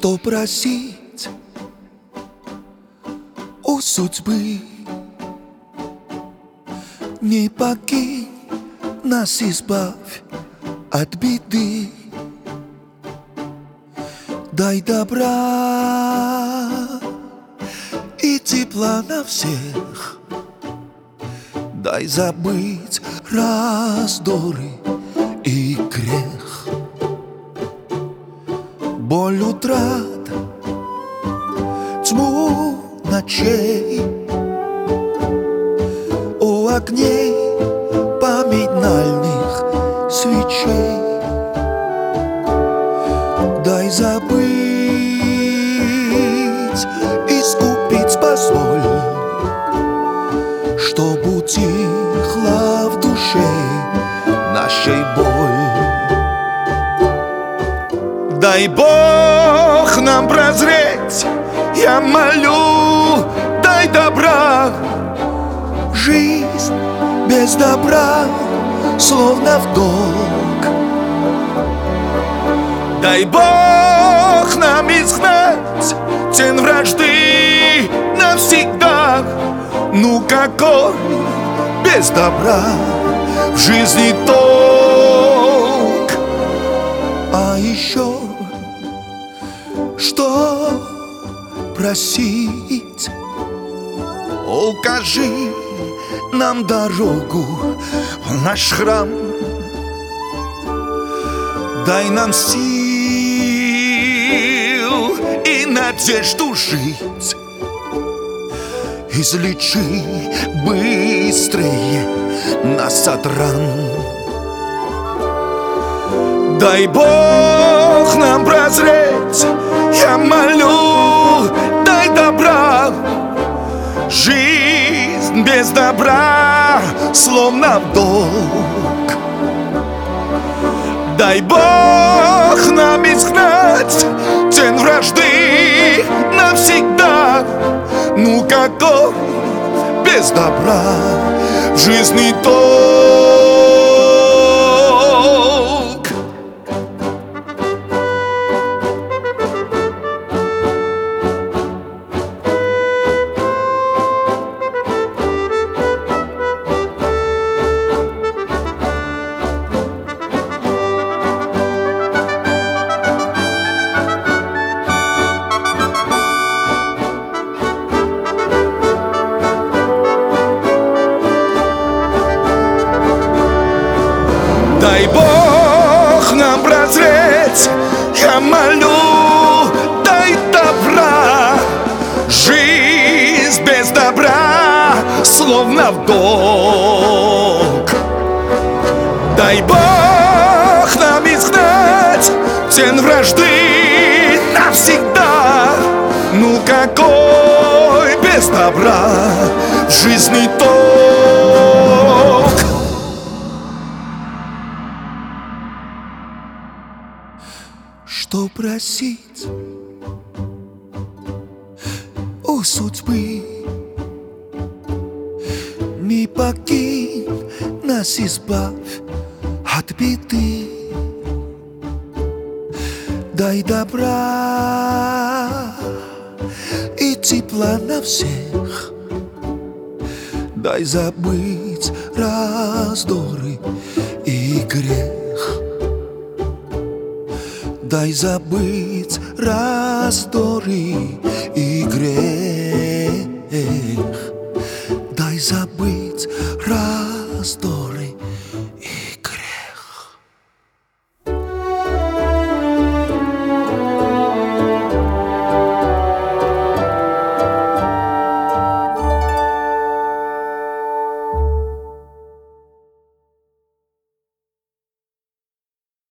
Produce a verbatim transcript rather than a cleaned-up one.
Что просить у судьбы? Не покинь нас, избавь от беды. Дай добра и тепла на всех. Дай забыть раздоры и грех. Боль утрат, тьму ночей, у огней поминальных свечей. Дай забыть, искупить позволь, чтоб утихла в душе нашей боль. Дай Бог нам прозреть, я молю, дай добра. Жизнь без добра словно в долг. Дай Бог нам изгнать тень вражды навсегда. Ну какой без добра в жизни толк? А еще что просить? Укажи нам дорогу в наш храм. Дай нам сил и надежду жить. Излечи быстрее нас от ран. Дай Бог нам прозреть, я молю, дай добра. Жизнь без добра словно в долг. Дай Бог нам изгнать тень вражды навсегда. Ну какой без добра в жизни толк? Дай Бог нам прозреть, я молю, дай добра. Жизнь без добра словно в долг. Дай Бог нам изгнать тень вражды навсегда. Ну какой без добра в жизни толк? Что просить у судьбы? Не покинь нас, избавь от беды. Дай добра и тепла на всех. Дай забыть раздоры и грех. Дай забыть раздоры и грех.